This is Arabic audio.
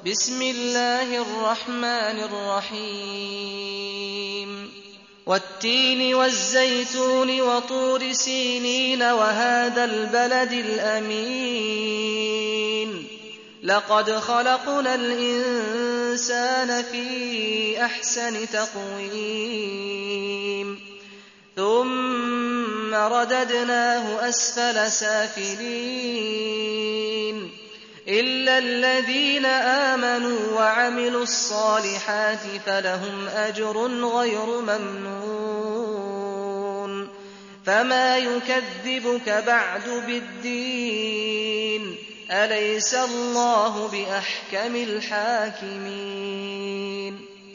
بسم الله الرحمن الرحيم والتين والزيتون وطور سينين وهذا البلد الأمين لقد خلقنا الإنسان في أحسن تقويم ثم رددناه أسفل سافلين إلا الذين آمنوا وعملوا الصالحات فلهم أجر غير ممنون فما يكذبك بعد بالدين أليس الله بأحكم الحاكمين